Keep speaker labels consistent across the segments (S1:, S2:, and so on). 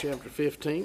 S1: chapter 15.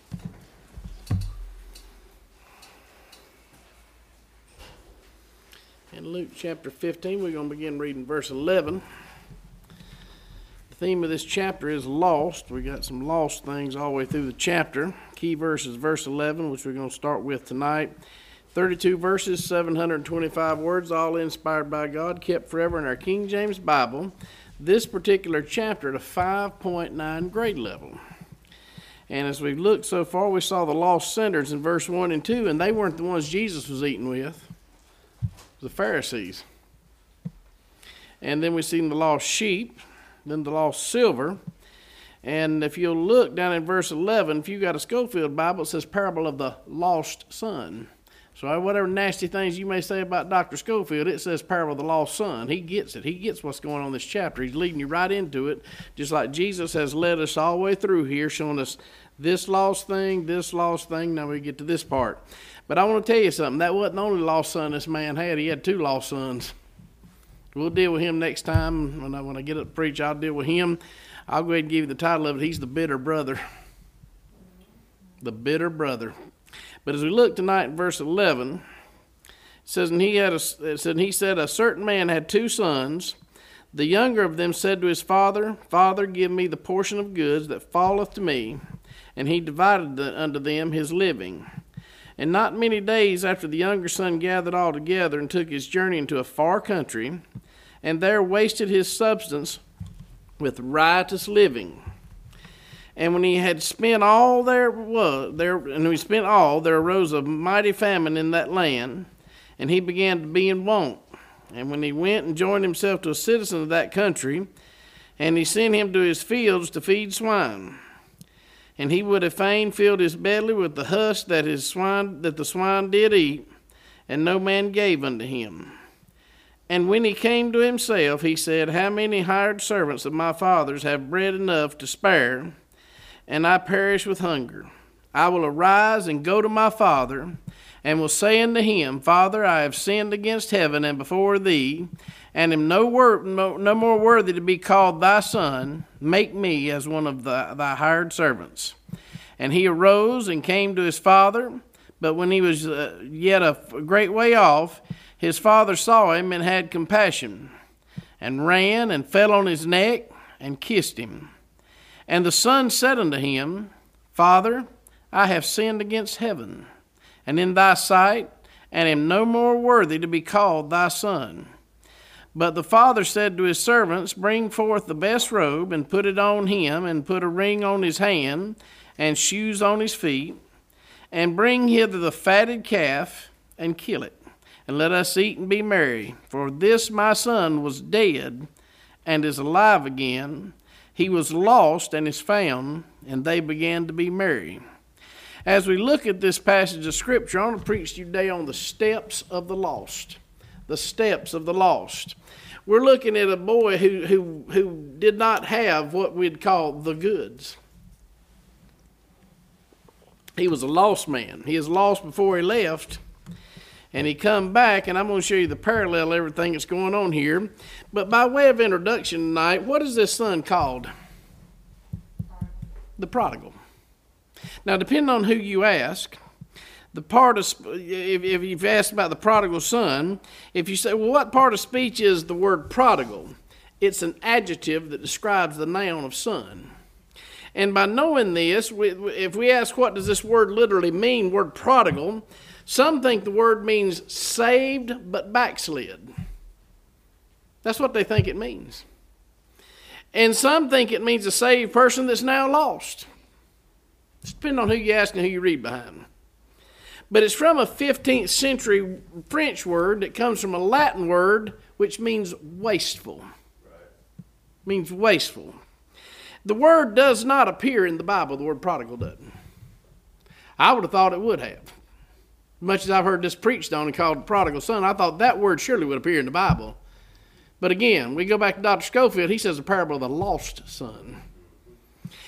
S1: In Luke chapter 15, we're going to begin reading verse 11. The theme of this chapter is lost. We got some lost things all the way through the chapter. Key verse is verse 11, which we're going to start with tonight. 32 verses, 725 words, all inspired by God, kept forever in our King James Bible. This particular chapter at a 5.9 grade level. And as we've looked so far, we saw the lost sinners in verse 1 and 2, and they weren't the ones Jesus was eating with. The Pharisees. And then we seen the lost sheep, then the lost silver. And if you'll look down in verse 11, if you got a Schofield Bible, it says parable of the lost son. So whatever nasty things you may say about Dr. Schofield, it says parable of the lost son. He gets it. He gets what's going on in this chapter. He's leading you right into it, just like Jesus has led us all the way through here, showing us this lost thing. Now we get to this part. But I want to tell you something. That wasn't the only lost son this man had. He had two lost sons. We'll deal with him next time. When I get up to preach, I'll deal with him. I'll go ahead and give you the title of it. He's the bitter brother. The bitter brother. But as we look tonight in verse 11, it says, and he said, a certain man had two sons. The younger of them said to his father, Father, give me the portion of goods that falleth to me. And he divided unto them his living. And not many days after the younger son gathered all together and took his journey into a far country, and there wasted his substance with riotous living. And when he had spent all there arose a mighty famine in that land, and he began to be in want. And when he went and joined himself to a citizen of that country, and he sent him to his fields to feed swine. And he would have fain filled his belly with the husk that the swine did eat, and no man gave unto him. And when he came to himself, he said, How many hired servants of my father's have bread enough to spare, and I perish with hunger? I will arise and go to my father, and will say unto him, Father, I have sinned against heaven and before thee, and am no more worthy to be called thy son. Make me as one of thy hired servants. And he arose and came to his father. But when he was yet a great way off, his father saw him and had compassion, and ran and fell on his neck and kissed him. And the son said unto him, Father, I have sinned against heaven, and in thy sight, and am no more worthy to be called thy son. But the father said to his servants, Bring forth the best robe, and put it on him, and put a ring on his hand, and shoes on his feet, and bring hither the fatted calf, and kill it, and let us eat and be merry. For this my son was dead, and is alive again. He was lost, and is found, and they began to be merry. As we look at this passage of Scripture, I want to preach to you today on the steps of the lost. The steps of the lost. We're looking at a boy who did not have what we'd call the goods. He was a lost man. He was lost before he left, and he come back, and I'm going to show you the parallel, everything that's going on here. But by way of introduction tonight, what is this son called? The prodigal. Now, depending on who you ask, the part of, if you've asked about the prodigal son, if you say, well, what part of speech is the word prodigal? It's an adjective that describes the noun of son. And by knowing this, if we ask what does this word literally mean, word prodigal, some think the word means saved but backslid. That's what they think it means. And some think it means a saved person that's now lost. It's depending on who you ask and who you read behind. But it's from a 15th century French word that comes from a Latin word which means wasteful. Means wasteful. The word does not appear in the Bible, the word prodigal doesn't. I would have thought it would have. Much as I've heard this preached on and called prodigal son, I thought that word surely would appear in the Bible. But again, we go back to Dr. Schofield, he says a parable of the lost son.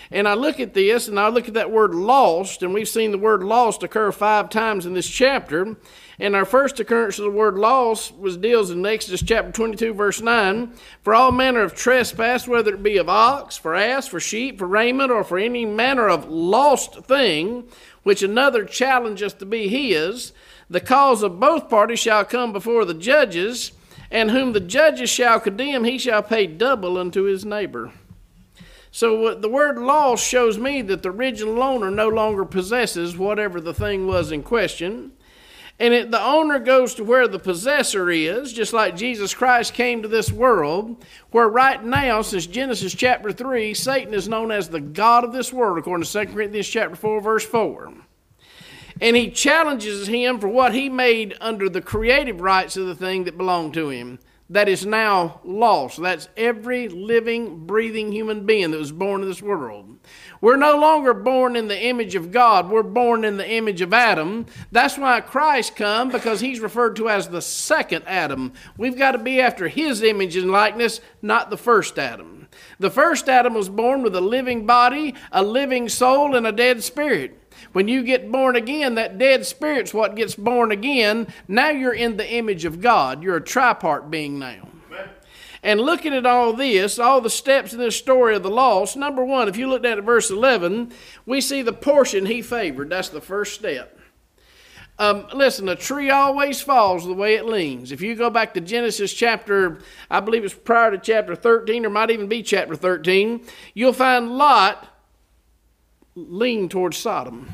S1: And I look at this, and I look at that word lost, and we've seen the word lost occur 5 times in this chapter. And our first occurrence of the word lost deals in Exodus chapter 22, verse 9. For all manner of trespass, whether it be of ox, for ass, for sheep, for raiment, or for any manner of lost thing, which another challengeth to be his, the cause of both parties shall come before the judges, and whom the judges shall condemn, he shall pay double unto his neighbor. So the word lost shows me that the original owner no longer possesses whatever the thing was in question. And the owner goes to where the possessor is, just like Jesus Christ came to this world, where right now, since Genesis chapter 3, Satan is known as the god of this world, according to 2 Corinthians chapter 4, verse 4. And he challenges him for what he made under the creative rights of the thing that belonged to him. That is now lost. That's every living, breathing human being that was born in this world. We're no longer born in the image of God. We're born in the image of Adam. That's why Christ come, because he's referred to as the second Adam. We've got to be after his image and likeness, not the first Adam. The first Adam was born with a living body, a living soul, and a dead spirit. When you get born again, that dead spirit's what gets born again. Now you're in the image of God. You're a tripart being now. Amen. And looking at all this, all the steps in this story of the lost, number one, if you looked at verse 11, we see the portion he favored. That's the first step. Listen, a tree always falls the way it leans. If you go back to Genesis chapter, I believe it's prior to chapter 13, or might even be chapter 13, you'll find Lot lean towards Sodom.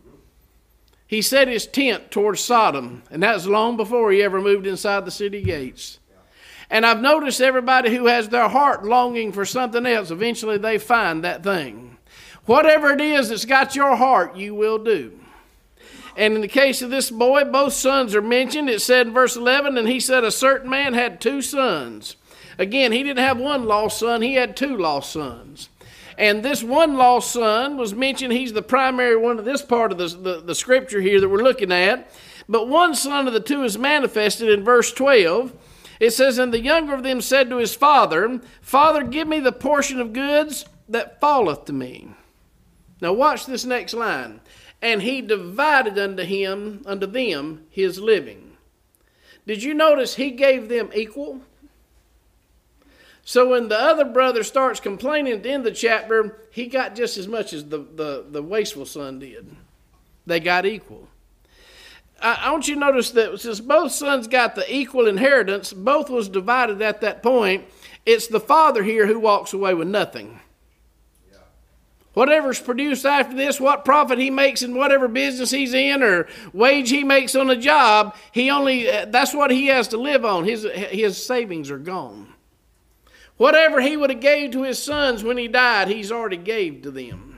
S1: He set his tent towards Sodom, and that was long before he ever moved inside the city gates. And I've noticed everybody who has their heart longing for something else, eventually they find that thing. Whatever it is that's got your heart, you will do. And in the case of this boy, both sons are mentioned. It said in verse 11, and he said a certain man had 2 sons. Again, he didn't have one lost son, he had 2 lost sons. And this one lost son was mentioned. He's the primary one of this part of the scripture here that we're looking at. But one son of the 2 is manifested in verse 12. It says, and the younger of them said to his father, Father, give me the portion of goods that falleth to me. Now watch this next line. And he divided unto them his living. Did you notice he gave them equal? So when the other brother starts complaining at the end of the chapter, he got just as much as the wasteful son did. They got equal. I want you to notice that since both sons got the equal inheritance, both was divided at that point. It's the father here who walks away with nothing. Yeah. Whatever's produced after this, what profit he makes in whatever business he's in or wage he makes on a job, that's what he has to live on. His savings are gone. Whatever he would have gave to his sons when he died, he's already gave to them.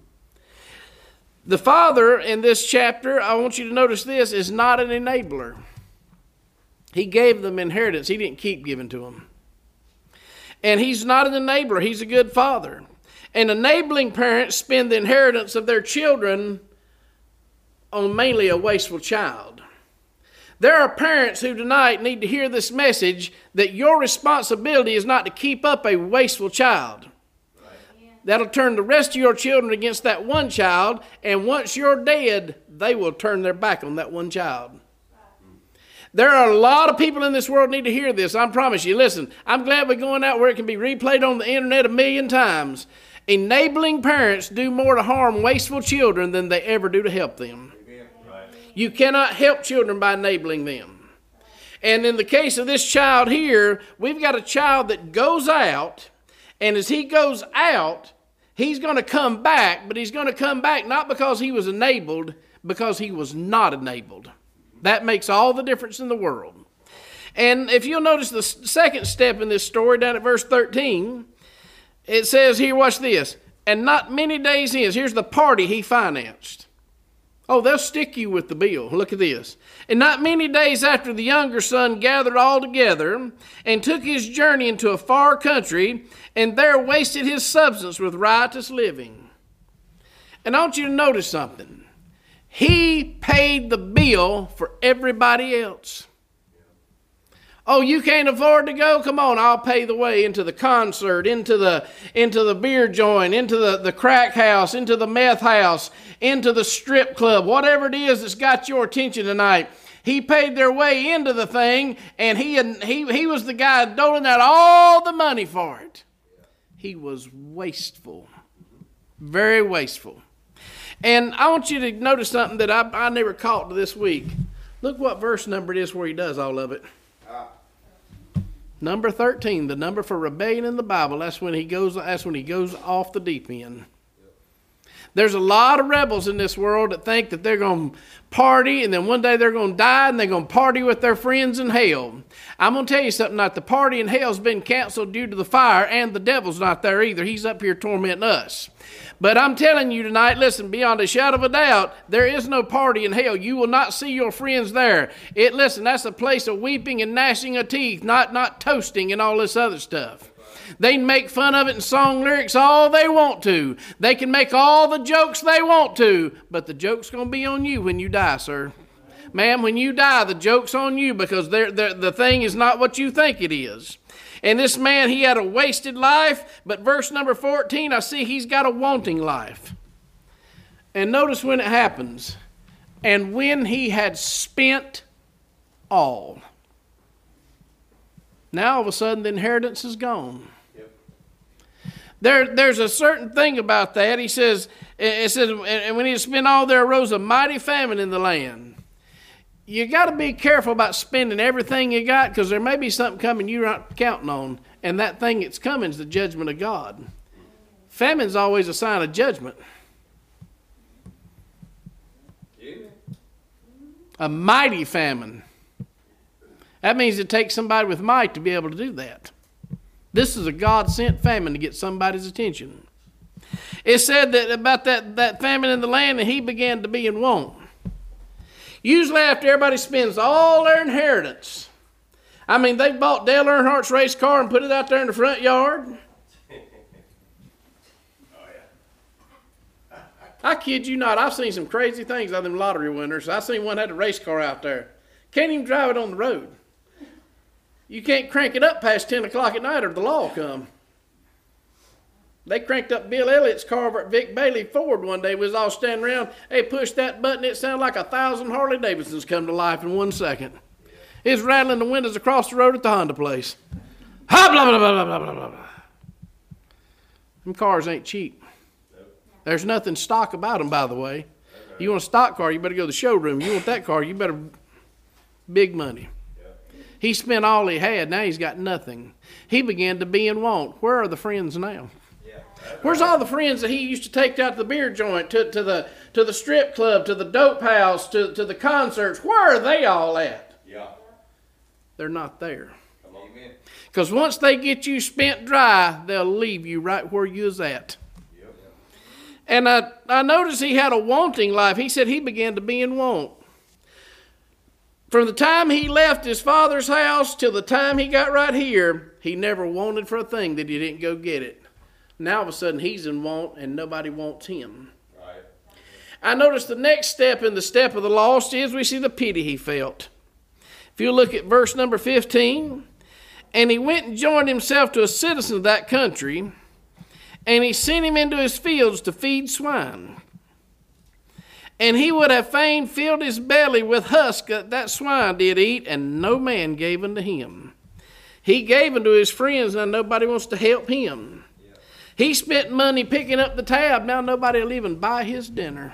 S1: The father in this chapter, I want you to notice this, is not an enabler. He gave them inheritance. He didn't keep giving to them. And he's not an enabler. He's a good father. And enabling parents spend the inheritance of their children on mainly a wasteful child. There are parents who tonight need to hear this message that your responsibility is not to keep up a wasteful child. Right. That'll turn the rest of your children against that one child, and once you're dead, they will turn their back on that one child. Right. There are a lot of people in this world need to hear this. I promise you. Listen, I'm glad we're going out where it can be replayed on the internet 1,000,000 times. Enabling parents do more to harm wasteful children than they ever do to help them. You cannot help children by enabling them. And in the case of this child here, we've got a child that goes out, and as he goes out, he's going to come back, but he's going to come back not because he was enabled, because he was not enabled. That makes all the difference in the world. And if you'll notice the second step in this story down at verse 13, it says here, watch this, and not many days hence, here's the party he financed. Oh, they'll stick you with the bill. Look at this. And not many days after the younger son gathered all together and took his journey into a far country, and there wasted his substance with riotous living. And I want you to notice something. He paid the bill for everybody else. Oh, you can't afford to go? Come on, I'll pay the way into the concert, into the beer joint, into the crack house, into the meth house, into the strip club, whatever it is that's got your attention tonight. He paid their way into the thing, and he was the guy doling out all the money for it. He was wasteful, very wasteful. And I want you to notice something that I never caught this week. Look what verse number it is where he does all of it. Number 13, the number for rebellion in the Bible. That's when he goes off the deep end. There's a lot of rebels in this world that think that they're going to party and then one day they're going to die and they're going to party with their friends in hell. I'm going to tell you something, the party in hell's been canceled due to the fire, and the devil's not there either. He's up here tormenting us. But I'm telling you tonight, listen, beyond a shadow of a doubt, there is no party in hell. You will not see your friends there. Listen, that's a place of weeping and gnashing of teeth, not toasting and all this other stuff. They can make fun of it in song lyrics all they want to. They can make all the jokes they want to, but the joke's going to be on you when you die, sir. Ma'am, when you die, the joke's on you because the thing is not what you think it is. And this man, he had a wasted life, but verse number 14, I see he's got a wanting life. And notice when it happens. And when he had spent all. Now all of a sudden the inheritance is gone. There's a certain thing about that. It says, and when he had spent all, there arose a mighty famine in the land. You got to be careful about spending everything you got, because there may be something coming you're not counting on, and that thing that's coming is the judgment of God. Famine's always a sign of judgment. A mighty famine. That means it takes somebody with might to be able to do that. This is a God-sent famine to get somebody's attention. It said that about that famine in the land, and he began to be in want. Usually after everybody spends all their inheritance. I mean, they bought Dale Earnhardt's race car and put it out there in the front yard. I kid you not. I've seen some crazy things out of them lottery winners. I seen one had a race car out there. Can't even drive it on the road. You can't crank it up past 10 o'clock at night or the law will come. They cranked up Bill Elliott's car over at Vic Bailey Ford one day. We was all standing around. They pushed that button. It sounded like 1,000 Harley Davidsons come to life in 1 second. It was rattling the windows across the road at the Honda place. Ha, blah, blah, blah, blah, blah, blah, blah. Them cars ain't cheap. There's nothing stock about them, by the way. You want a stock car, you better go to the showroom. You want that car, you better big money. He spent all he had. Now he's got nothing. He began to be in want. Where are the friends now? Where's all the friends that he used to take out to the beer joint, to the strip club, to the dope house, to the concerts? Where are they all at? Yeah. They're not there. Because once they get you spent dry, they'll leave you right where you was at. Yep. And I noticed he had a wanting life. He said he began to be in want. From the time he left his father's house till the time he got right here, he never wanted for a thing that he didn't go get it. Now all of a sudden he's in want and nobody wants him. Right. I noticed the next step in the step of the lost is we see the pity he felt. If you look at verse number 15, and he went and joined himself to a citizen of that country, and he sent him into his fields to feed swine. And he would have fain filled his belly with husk that swine did eat, and no man gave unto him. He gave unto his friends, now nobody wants to help him. He spent money picking up the tab. Now nobody will even buy his dinner.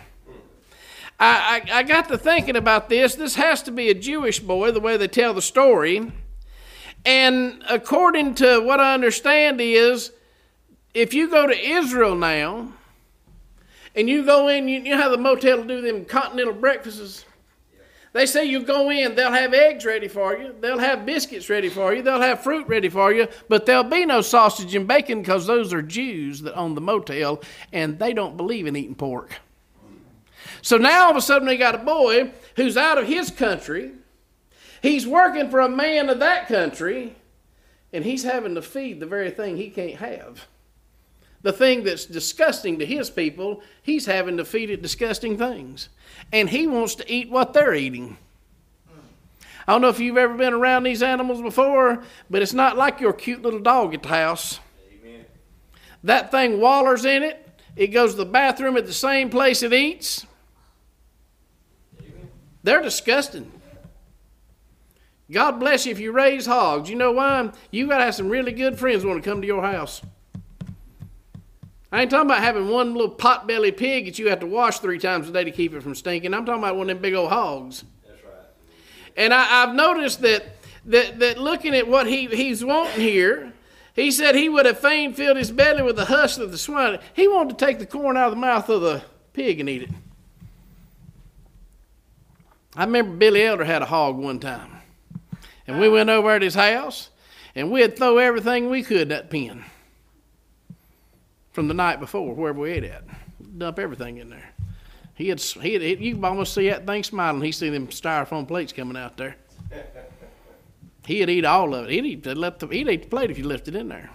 S1: I got to thinking about this. This has to be a Jewish boy, the way they tell the story. And according to what I understand is, if you go to Israel now, and you go in, you know how the motel will do them continental breakfasts? They say you go in, they'll have eggs ready for you. They'll have biscuits ready for you. They'll have fruit ready for you. But there'll be no sausage and bacon because those are Jews that own the motel, and they don't believe in eating pork. So now all of a sudden they got a boy who's out of his country. He's working for a man of that country, and he's having to feed the very thing he can't have. The thing that's disgusting to his people, he's having to feed it disgusting things. And he wants to eat what they're eating. I don't know if you've ever been around these animals before, but it's not like your cute little dog at the house. Amen. That thing wallers in it. It goes to the bathroom at the same place it eats. Amen. They're disgusting. God bless you if you raise hogs. You know why? You got to have some really good friends who want to come to your house. I ain't talking about having one little pot-bellied pig that you have to wash 3 times a day to keep it from stinking. I'm talking about one of them big old hogs. That's right. And I've noticed that looking at what he's wanting here, he said he would have fain filled his belly with the husk of the swine. He wanted to take the corn out of the mouth of the pig and eat it. I remember Billy Elder had a hog one time. And we went over at his house, and we'd throw everything we could in that pen from the night before, wherever we ate at. Dump everything in there. You could almost see that thing smiling. He'd see them styrofoam plates coming out there. He'd eat all of it. He'd eat the plate if you left it in there.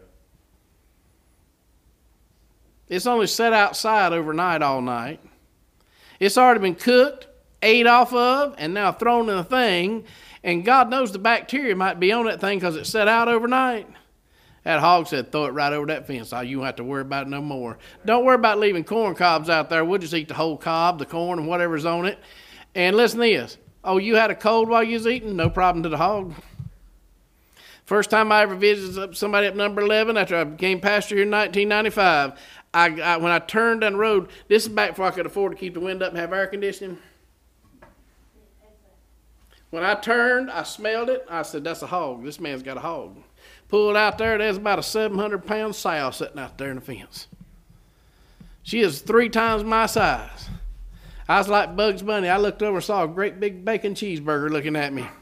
S1: It's only set outside overnight all night. It's already been cooked, ate off of, and now thrown in a thing. And God knows the bacteria might be on that thing because it's set out overnight. That hog said, throw it right over that fence. Oh, you don't have to worry about it no more. Don't worry about leaving corn cobs out there. We'll just eat the whole cob, the corn, and whatever's on it. And listen to this. Oh, you had a cold while you was eating? No problem to the hog. First time I ever visited somebody up number 11 after I became pastor here in 1995, when I turned down the road, this is back before I could afford to keep the wind up and have air conditioning. When I turned, I smelled it. I said, that's a hog. This man's got a hog. Pulled out there, there's about a 700-pound sow sitting out there in the fence. She is 3 times my size. I was like Bugs Bunny. I looked over and saw a great big bacon cheeseburger looking at me.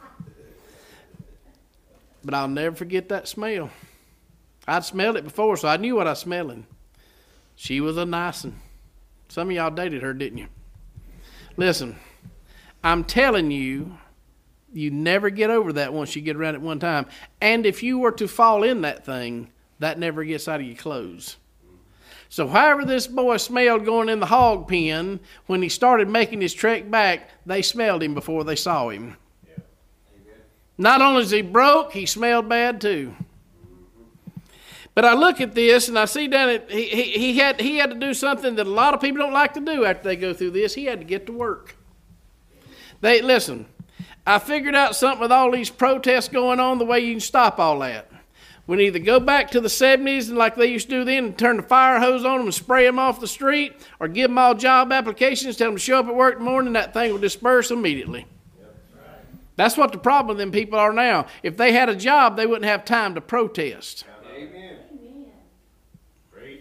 S1: But I'll never forget that smell. I'd smelled it before, so I knew what I was smelling. She was a nice one. Some of y'all dated her, didn't you? Listen, I'm telling you, you never get over that once you get around it one time. And if you were to fall in that thing, that never gets out of your clothes. So however this boy smelled going in the hog pen, when he started making his trek back, they smelled him before they saw him. Yeah. Not only is he broke, he smelled bad too. But I look at this and I see down it, he had to do something that a lot of people don't like to do after they go through this. He had to get to work. Listen, I figured out something with all these protests going on, the way you can stop all that. We can either go back to the 70s and like they used to do then and turn the fire hose on them and spray them off the street, or give them all job applications, tell them to show up at work in the morning, and that thing will disperse immediately. Yep. Right. That's what the problem with them people are now. If they had a job, they wouldn't have time to protest. Amen. Amen.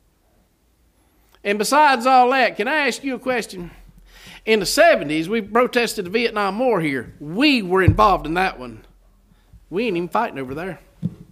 S1: And besides all that, can I ask you a question? In the 70s, we protested the Vietnam War here. We were involved in that one. We ain't even fighting over there.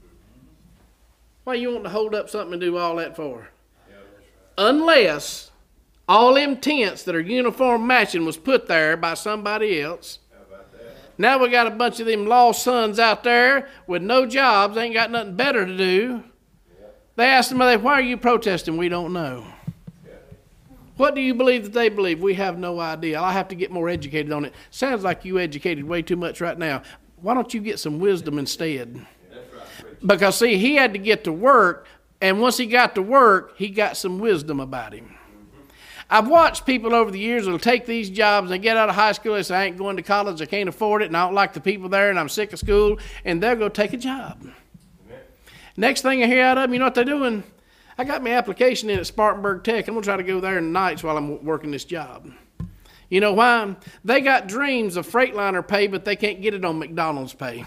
S1: Why you want to hold up something and do all that for? Yeah, that's right. Unless all them tents that are uniform matching was put there by somebody else. How about that? Now we got a bunch of them lost sons out there with no jobs, ain't got nothing better to do. Yeah. They asked them, why are you protesting? We don't know. Yeah. What do you believe that they believe? We have no idea. I have to get more educated on it. Sounds like you educated way too much right now. Why don't you get some wisdom instead? Because, see, he had to get to work, and once he got to work, he got some wisdom about him. I've watched people over the years that will take these jobs, and they get out of high school, they say, I ain't going to college, I can't afford it, and I don't like the people there, and I'm sick of school, and they'll go take a job. Amen. Next thing I hear out of them, you know what they're doing? I got my application in at Spartanburg Tech. I'm going to try to go there nights while I'm working this job. You know why? They got dreams of Freightliner pay, but they can't get it on McDonald's pay.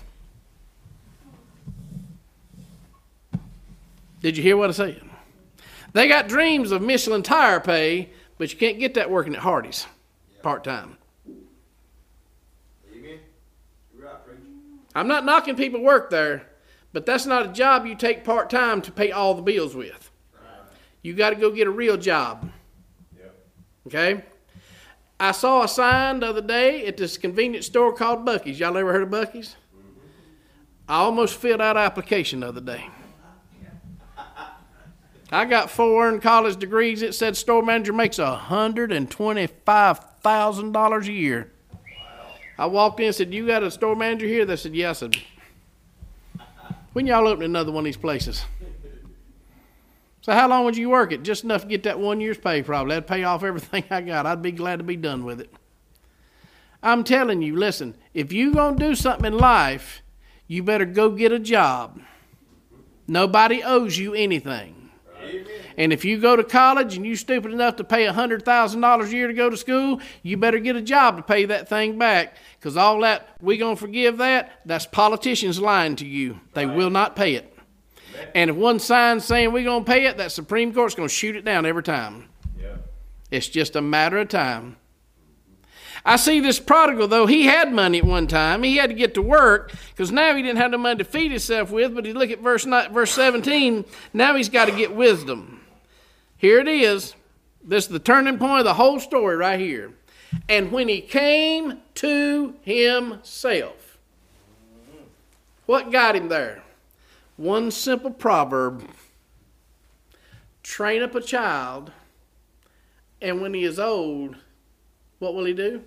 S1: Did you hear what I said? They got dreams of Michelin tire pay, but you can't get that working at Hardee's part-time. Amen. You're right, preacher. I'm not knocking people work there, but that's not a job you take part-time to pay all the bills with. Right. You got to go get a real job. Yep. Okay? I saw a sign the other day at this convenience store called Buc-ee's. Y'all ever heard of Buc-ee's? Mm-hmm. I almost filled out an application the other day. I got 4 earned college degrees. It said store manager makes $125,000 a year. Wow. I walked in and said, "You got a store manager here?" They said, "Yeah." I said, "When y'all open another one of these places?" So how long would you work it? Just enough to get that 1 year's pay probably. That'd pay off everything I got. I'd be glad to be done with it. I'm telling you, listen, if you're going to do something in life, you better go get a job. Nobody owes you anything. Amen. And if you go to college and you're stupid enough to pay $100,000 a year to go to school, you better get a job to pay that thing back. Because all that, we going to forgive that, that's politicians lying to you. They will not pay it. And if one sign's saying we're going to pay it, that Supreme Court's going to shoot it down every time. Yeah. It's just a matter of time. I see this prodigal, though, he had money at one time. He had to get to work because now he didn't have no money to feed himself with. But you look at verse 17, now he's got to get wisdom. Here it is. This is the turning point of the whole story right here. And when he came to himself, what got him there? One simple proverb: train up a child, and when he is old, what will he do?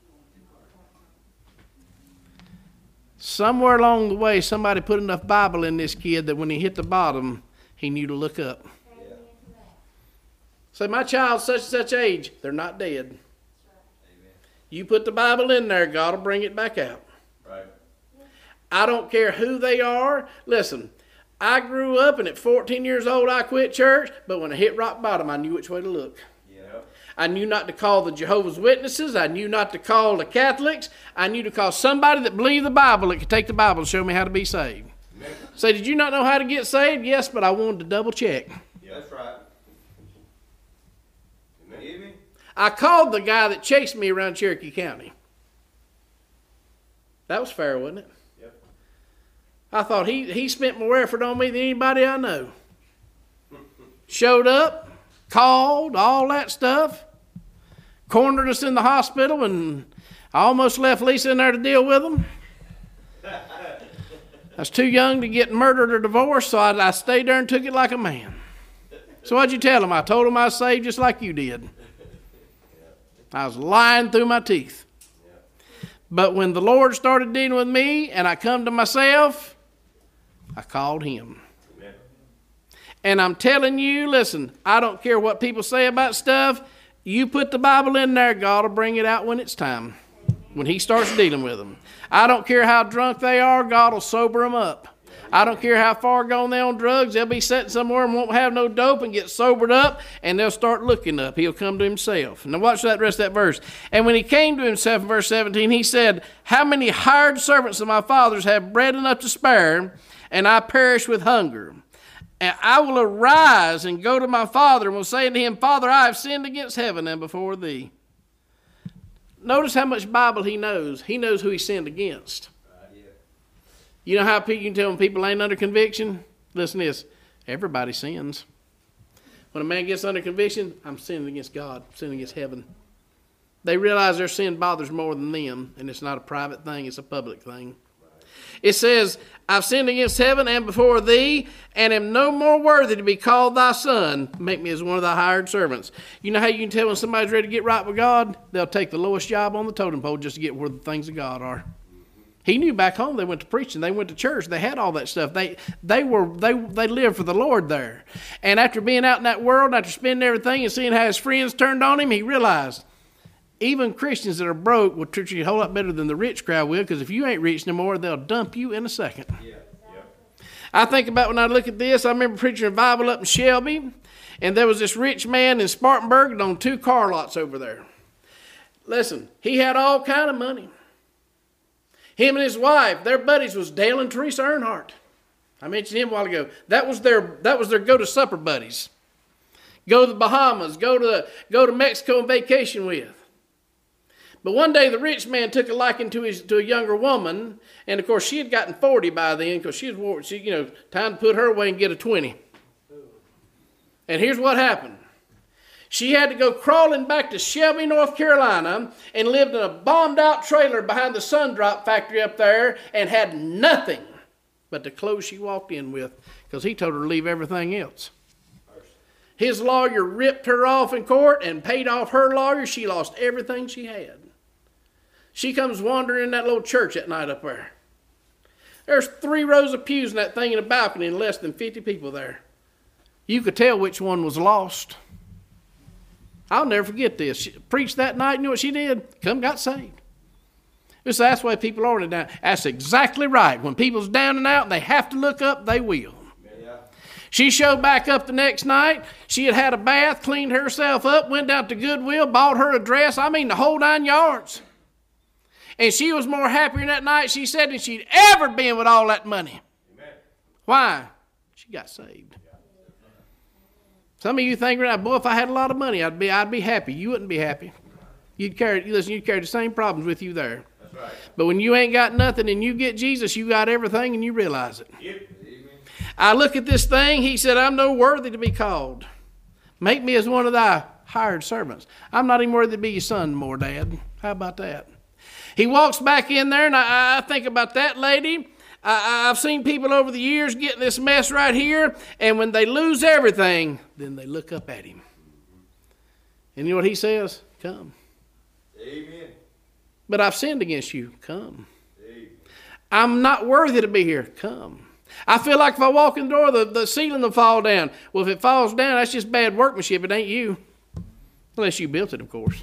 S1: Somewhere along the way, somebody put enough Bible in this kid that when he hit the bottom, he knew to look up. Yeah. Say, my child's such and such age, they're not dead. Right. You put the Bible in there, God will bring it back out. Right. I don't care who they are. Listen, I grew up, and at 14 years old, I quit church, but when I hit rock bottom, I knew which way to look. Yeah. I knew not to call the Jehovah's Witnesses. I knew not to call the Catholics. I knew to call somebody that believed the Bible, that could take the Bible and show me how to be saved. Amen. Say, did you not know how to get saved? Yes, but I wanted to double check.
S2: Yeah, that's right. Amen.
S1: I called the guy that chased me around Cherokee County. That was fair, wasn't it? I thought he spent more effort on me than anybody I know. Showed up, called, all that stuff. Cornered us in the hospital, and I almost left Lisa in there to deal with them. I was too young to get murdered or divorced, so I stayed there and took it like a man. So what'd you tell him? I told him I was saved just like you did. I was lying through my teeth. But when the Lord started dealing with me and I come to myself, I called him. Amen. And I'm telling you, listen, I don't care what people say about stuff. You put the Bible in there, God will bring it out when it's time, when he starts dealing with them. I don't care how drunk they are, God will sober them up. I don't care how far gone they're on drugs. They'll be sitting somewhere and won't have no dope and get sobered up, and they'll start looking up. He'll come to himself. Now watch that rest of that verse. And when he came to himself in verse 17, he said, how many hired servants of my father's have bread enough to spare, and I perish with hunger? And I will arise and go to my father and will say to him, Father, I have sinned against heaven and before thee. Notice how much Bible he knows. He knows who he sinned against. You know how you can tell when people ain't under conviction? Listen to this. Everybody sins. When a man gets under conviction, I'm sinning against God, sinning against heaven. They realize their sin bothers more than them, and it's not a private thing, it's a public thing. It says, I've sinned against heaven and before thee, and am no more worthy to be called thy son. Make me as one of thy hired servants. You know how you can tell when somebody's ready to get right with God? They'll take the lowest job on the totem pole just to get where the things of God are. He knew back home they went to preaching, they went to church, they had all that stuff. They lived for the Lord there. And after being out in that world, after spending everything and seeing how his friends turned on him, he realized even Christians that are broke will treat you a whole lot better than the rich crowd will, because if you ain't rich no more, they'll dump you in a second. Yeah. Yeah. I think about when I look at this, I remember preaching a Bible up in Shelby, and there was this rich man in Spartanburg that owned 2 car lots over there. Listen, he had all kind of money. Him and his wife, their buddies was Dale and Teresa Earnhardt. I mentioned him a while ago. That was their go to supper buddies. Go to the Bahamas, go to Mexico and vacation with. But one day the rich man took a liking to a younger woman, and of course she had gotten 40 by then, because she time to put her away and get a 20. And here's what happened. She had to go crawling back to Shelby, North Carolina, and lived in a bombed-out trailer behind the Sundrop factory up there, and had nothing but the clothes she walked in with, because he told her to leave everything else. His lawyer ripped her off in court and paid off her lawyer. She lost everything she had. She comes wandering in that little church that night up there. There's 3 rows of pews in that thing in a balcony and less than 50 people there. You could tell which one was lost. I'll never forget this. She preached that night. You know what she did? Come got saved. That's the way people are in down. That's exactly right. When people's down and out and they have to look up, they will. Yeah. She showed back up the next night. She had had a bath, cleaned herself up, went down to Goodwill, bought her a dress. I mean, the whole 9 yards. And she was more happier that night, she said, than she'd ever been with all that money. Amen. Why? She got saved. Some of you think, boy, if I had a lot of money, I'd be happy. You wouldn't be happy. You'd carry the same problems with you there. That's right. But when you ain't got nothing and you get Jesus, you got everything and you realize it. Yep. I look at this thing. He said, I'm no worthy to be called. Make me as one of thy hired servants. I'm not even worthy to be your son more, Dad. How about that? He walks back in there, and I think about that lady. I've seen people over the years get in this mess right here, and when they lose everything, then they look up at him. And you know what he says? Come. Amen. But I've sinned against you. Come. Amen. I'm not worthy to be here. Come. I feel like if I walk in the door, the ceiling will fall down. Well, if it falls down, that's just bad workmanship. It ain't you. Unless you built it, of course.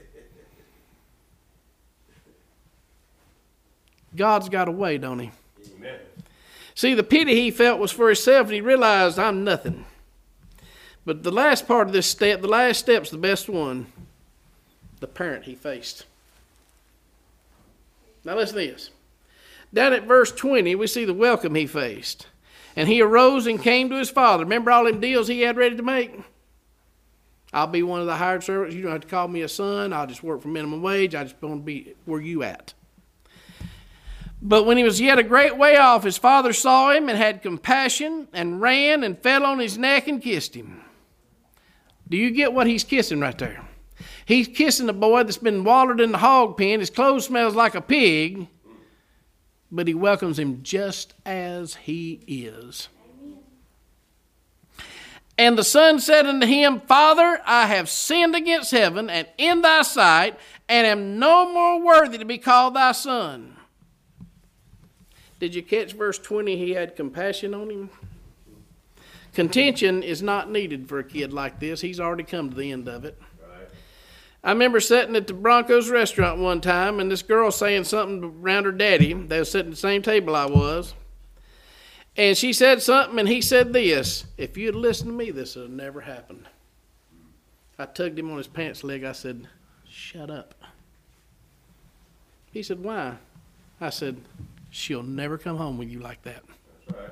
S1: God's got a way, don't he? Amen. See, the pity he felt was for himself, and he realized, I'm nothing. But the last part of this step, the last step's the best one. The parent he faced. Now listen to this. Down at verse 20, we see the welcome he faced. And he arose and came to his father. Remember all them deals he had ready to make? I'll be one of the hired servants. You don't have to call me a son. I'll just work for minimum wage. I just want to be where you at. But when he was yet a great way off, his father saw him and had compassion and ran and fell on his neck and kissed him. Do you get what he's kissing right there? He's kissing a boy that's been watered in the hog pen. His clothes smells like a pig. But he welcomes him just as he is. And the son said unto him, Father, I have sinned against heaven and in thy sight, and am no more worthy to be called thy son. Did you catch verse 20? He had compassion on him. Contention is not needed for a kid like this. He's already come to the end of it. I remember sitting at the Broncos restaurant one time, and this girl saying something around her daddy. They were sitting at the same table I was. And she said something, and he said this. If you'd listened to me, this would have never happened. I tugged him on his pants leg. I said, shut up. He said, why? I said, she'll never come home with you like that. That's right.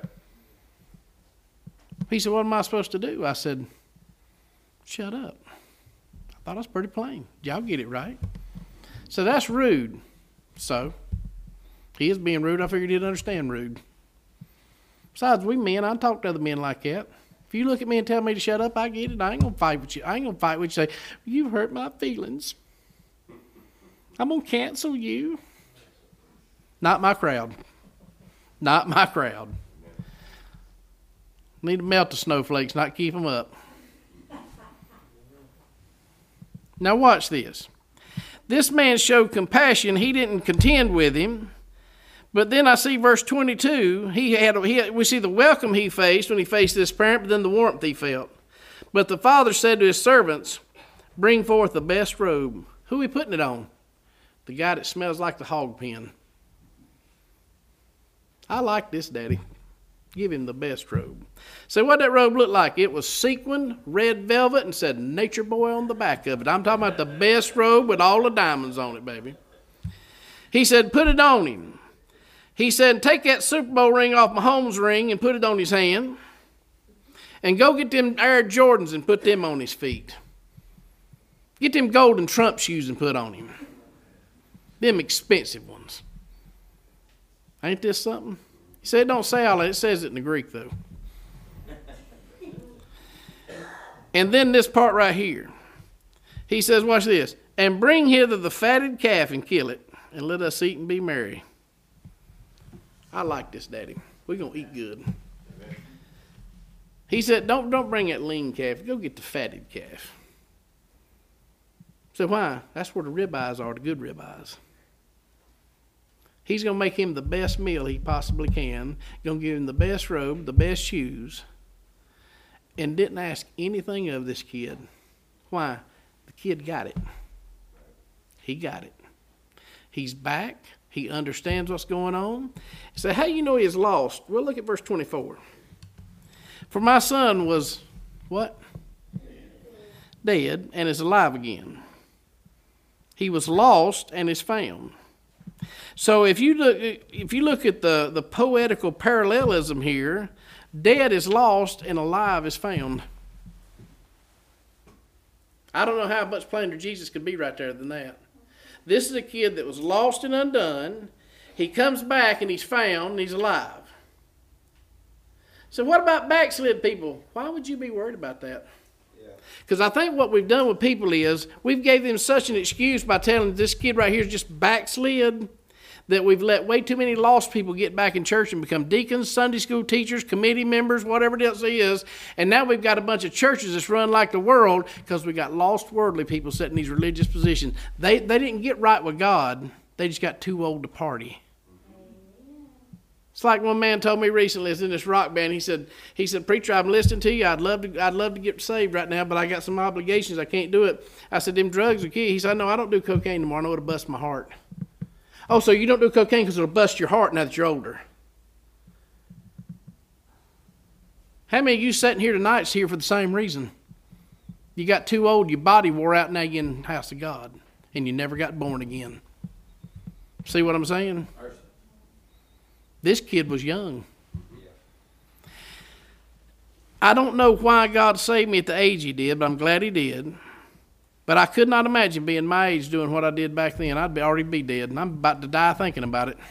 S1: He said, what am I supposed to do? I said, shut up. I thought it was pretty plain. Y'all get it right. So that's rude. So, he is being rude. I figured he'd understand rude. Besides, we men, I talk to other men like that. If you look at me and tell me to shut up, I get it. I ain't going to fight with you. I ain't going to fight with you. Say, you've hurt my feelings. I'm going to cancel you. Not my crowd. Not my crowd. Need to melt the snowflakes, not keep them up. Now watch this. This man showed compassion. He didn't contend with him. But then I see verse 22. We see the welcome he faced when he faced this parent, but then the warmth he felt. But the father said to his servants, bring forth the best robe. Who are we putting it on? The guy that smells like the hog pen. I like this, Daddy. Give him the best robe. So what that robe looked like? It was sequined, red velvet, and said Nature Boy on the back of it. I'm talking about the best robe with all the diamonds on it, baby. He said, put it on him. He said, take that Super Bowl ring off Mahomes' ring and put it on his hand. And go get them Air Jordans and put them on his feet. Get them golden Trump shoes and put on him. Them expensive ones. Ain't this something? He said, it don't say all that. It says it in the Greek, though. And then this part right here. He says, watch this. And bring hither the fatted calf and kill it, and let us eat and be merry. I like this, Daddy. We're going to eat good. Amen. He said, don't bring that lean calf. Go get the fatted calf. So why? That's where the ribeyes are, the good ribeyes. He's going to make him the best meal he possibly can, going to give him the best robe, the best shoes, and didn't ask anything of this kid. Why? The kid got it. He got it. He's back. He understands what's going on. You say, how you know he is lost? Well, look at verse 24. For my son was, what? Dead, and is alive again. He was lost and is found. So if you look at the poetical parallelism here, dead is lost and alive is found. I don't know how much plainer Jesus could be right there than that. This is a kid that was lost and undone. He comes back and he's found and he's alive. So what about backslid people? Why would you be worried about that? Because I think what we've done with people is we've gave them such an excuse by telling this kid right here is just backslid, that we've let way too many lost people get back in church and become deacons, Sunday school teachers, committee members, whatever else it is. And now we've got a bunch of churches that's run like the world because we got lost worldly people sitting in these religious positions. They didn't get right with God. They just got too old to party. It's like one man told me recently, it's in this rock band, he said, preacher, I'm listening to you. I'd love to get saved right now, but I got some obligations. I can't do it. I said, them drugs are key. He said, no, I don't do cocaine anymore. I know it'll bust my heart. Oh, so you don't do cocaine because it'll bust your heart now that you're older. How many of you sitting here tonight is here for the same reason? You got too old, your body wore out, now you're in the house of God, and you never got born again. See what I'm saying? This kid was young. I don't know why God saved me at the age he did, but I'm glad he did. But I could not imagine being my age doing what I did back then. I'd already be dead, and I'm about to die thinking about it.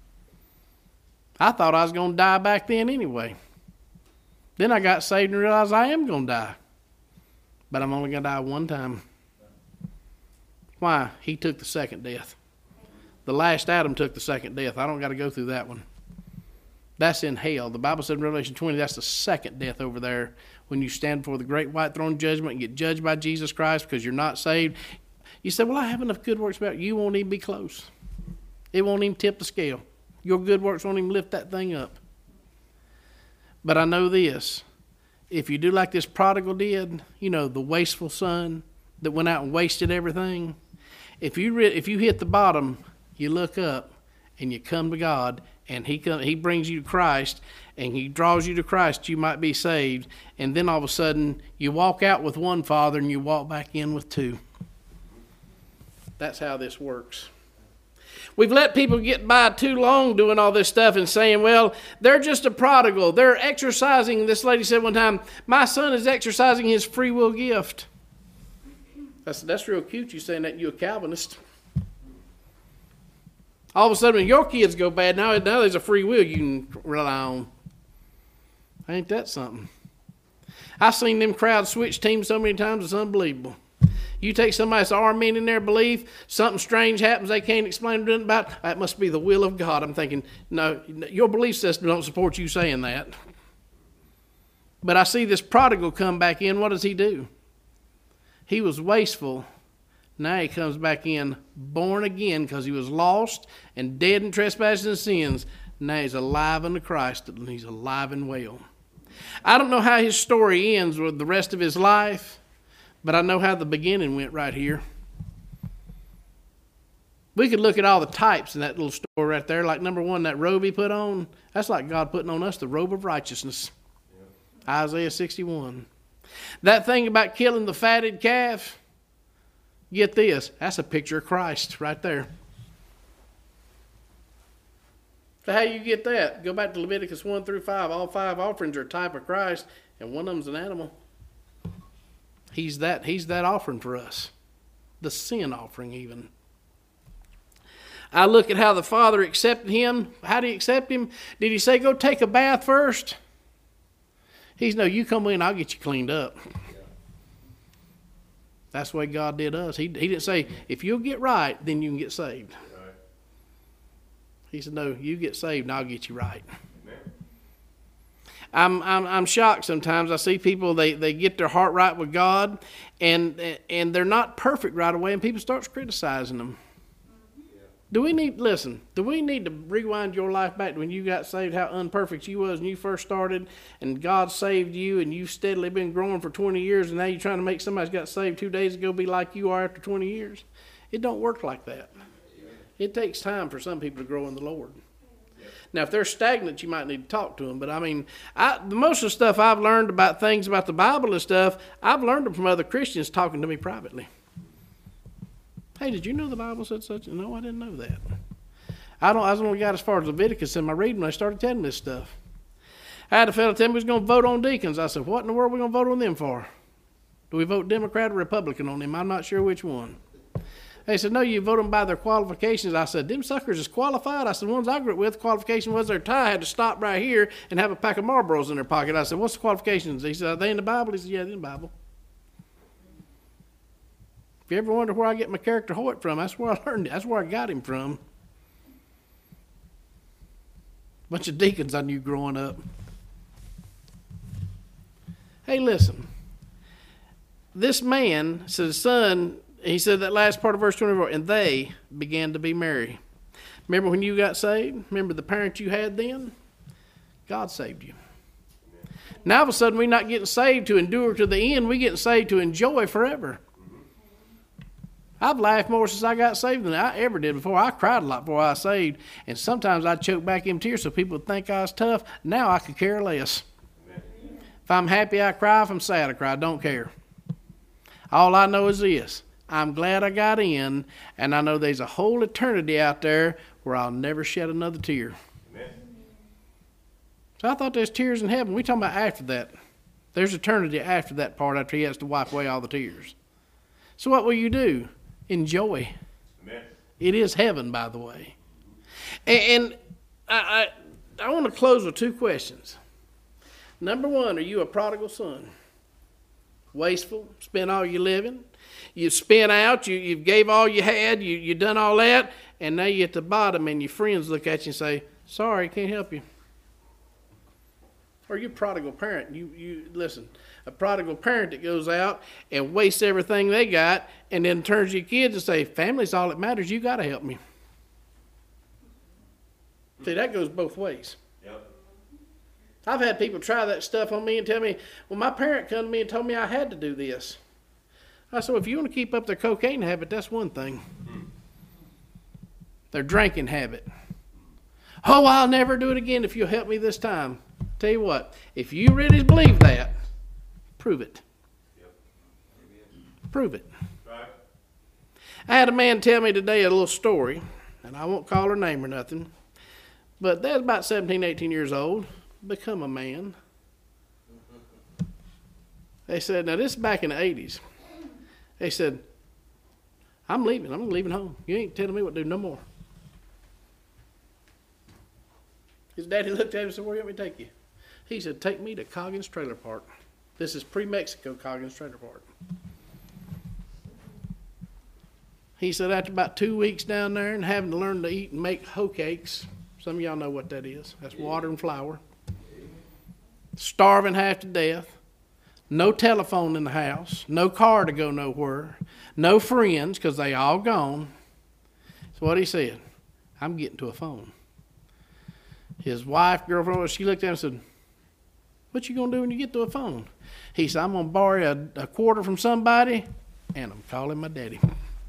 S1: I thought I was going to die back then anyway. Then I got saved and realized I am going to die. But I'm only going to die one time. Why? He took the second death. The last Adam took the second death. I don't got to go through that one. That's in hell. The Bible said in Revelation 20, that's the second death over there when you stand before the great white throne judgment and get judged by Jesus Christ because you're not saved. You say, well, I have enough good works about it. You won't even be close. It won't even tip the scale. Your good works won't even lift that thing up. But I know this. If you do like this prodigal did, you know, the wasteful son that went out and wasted everything, if you hit the bottom, you look up and you come to God, and he brings you to Christ, and he draws you to Christ, you might be saved. And then all of a sudden, you walk out with one father and you walk back in with two. That's how this works. We've let people get by too long doing all this stuff and saying, well, they're just a prodigal. They're exercising, this lady said one time, my son is exercising his free will gift. That's real cute, you saying that, you a Calvinist. All of a sudden, when your kids go bad, now there's a free will you can rely on. Ain't that something? I've seen them crowds switch teams so many times, it's unbelievable. You take somebody that's Arminian in their belief, something strange happens they can't explain nothing about, that must be the will of God. I'm thinking, no, your belief system don't support you saying that. But I see this prodigal come back in. What does he do? He was wasteful. Now he comes back in born again because he was lost and dead in trespasses and sins. Now he's alive unto Christ and he's alive and well. I don't know how his story ends with the rest of his life, but I know how the beginning went right here. We could look at all the types in that little story right there. Like number one, that robe he put on, that's like God putting on us the robe of righteousness. Yeah. Isaiah 61. That thing about killing the fatted calf, get this, that's a picture of Christ right there. So how you get that? Go back to Leviticus 1 through 5. All 5 offerings are a type of Christ, and one of them's an animal. He's that offering for us. The sin offering even. I look at how the Father accepted him. How did he accept him? Did he say, go take a bath first? He's no, you come in, I'll get you cleaned up. That's the way God did us. He didn't say, if you'll get right, then you can get saved. He said, no, you get saved and I'll get you right. I'm shocked sometimes. I see people, they get their heart right with God, and they're not perfect right away, and people start criticizing them. Do we need to rewind your life back to when you got saved, how imperfect you was when you first started, and God saved you, and you've steadily been growing for 20 years, and now you're trying to make somebody who got saved 2 days ago be like you are after 20 years? It don't work like that. It takes time for some people to grow in the Lord. Now, if they're stagnant, you might need to talk to them. But, I mean, most of the stuff I've learned about things about the Bible and stuff, I've learned them from other Christians talking to me privately. Hey, did you know the Bible said such? No, I didn't know that. I only got as far as Leviticus in my reading when they started telling me this stuff. I had a fellow tell me he was going to vote on deacons. I said, what in the world are we going to vote on them for? Do we vote Democrat or Republican on them? I'm not sure which one. They said, no, you vote them by their qualifications. I said, them suckers is qualified? I said, the ones I grew up with, qualification was their tie had to stop right here and have a pack of Marlboros in their pocket. I said, what's the qualifications? He said, are they in the Bible? He said, yeah, they're in the Bible. If you ever wonder where I get my character Hoyt from, that's where I learned it. That's where I got him from. Bunch of deacons I knew growing up. Hey, listen. This man said, son, he said that last part of verse 24, and they began to be merry. Remember when you got saved? Remember the parent you had then? God saved you. Now all of a sudden we're not getting saved to endure to the end. We're getting saved to enjoy forever. I've laughed more since I got saved than I ever did before. I cried a lot before I was saved, and sometimes I'd choke back in tears so people would think I was tough. Now I could care less. Amen. If I'm happy, I cry. If I'm sad, I cry. I don't care. All I know is this. I'm glad I got in, and I know there's a whole eternity out there where I'll never shed another tear. Amen. So I thought there's tears in heaven. We're talking about after that. There's eternity after that part, after he has to wipe away all the tears. So what will you do? Enjoy. Amen. It is heaven, by the way. And I want to close with 2 questions. Number 1, are you a prodigal son? Wasteful, spent all your living. You spent out, you gave all you had, you done all that, and now you're at the bottom and your friends look at you and say, sorry, can't help you. Or you're a prodigal parent. You listen, a prodigal parent that goes out and wastes everything they got and then turns to your kids and say, family's all that matters, you got to help me. See, that goes both ways. Yep. I've had people try that stuff on me and tell me, well, my parent come to me and told me I had to do this. I said, well, if you want to keep up their cocaine habit, that's one thing. Their drinking habit. Oh, I'll never do it again if you'll help me this time. Tell you what, if you really believe that, prove it. Yep. Prove it. Right. I had a man tell me today a little story, and I won't call her name or nothing, but they're about 17, 18 years old, become a man. They said, now this is back in the 80s. They said, I'm leaving home. You ain't telling me what to do no more. His daddy looked at him and said, where do you want me to take you? He said, take me to Coggins Trailer Park. This is pre-Mexico Coggins Trailer Park. He said after about 2 weeks down there and having to learn to eat and make hoe cakes, some of y'all know what that is. That's water and flour. Starving half to death. No telephone in the house. No car to go nowhere. No friends because they all gone. So what he said, I'm getting to a phone. His wife, girlfriend, she looked at him and said, what you going to do when you get to a phone? He said, I'm going to borrow a quarter from somebody, and I'm calling my daddy.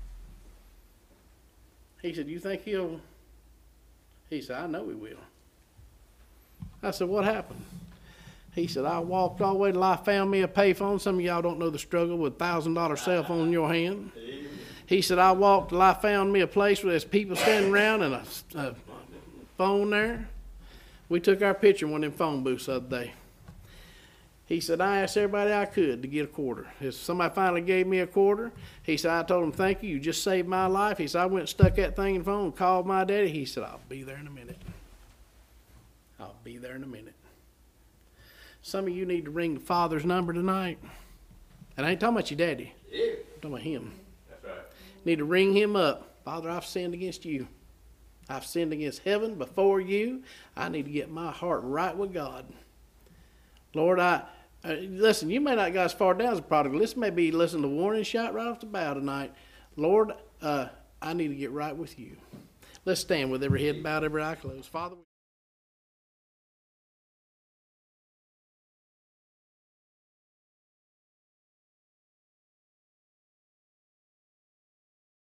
S1: He said, you think he'll? He said, I know he will. I said, what happened? He said, I walked all the way till I found me a payphone. Some of y'all don't know the struggle with $1,000 cell phone in your hand. He said, I walked till I found me a place where there's people standing around and a phone there. We took our picture in one of them phone booths the other day. He said, I asked everybody I could to get a quarter. If somebody finally gave me a quarter, he said, I told him, thank you, you just saved my life. He said, I went and stuck that thing in the phone and called my daddy. He said, I'll be there in a minute. I'll be there in a minute. Some of you need to ring the Father's number tonight. And I ain't talking about your daddy. I'm talking about him. That's right. You need to ring him up. Father, I've sinned against you. I've sinned against heaven before you. I need to get my heart right with God. Lord, listen, you may not go as far down as a prodigal. This may be, listen, the warning shot right off the bow tonight. Lord, I need to get right with you. Let's stand with every head bowed, every eye closed. Father.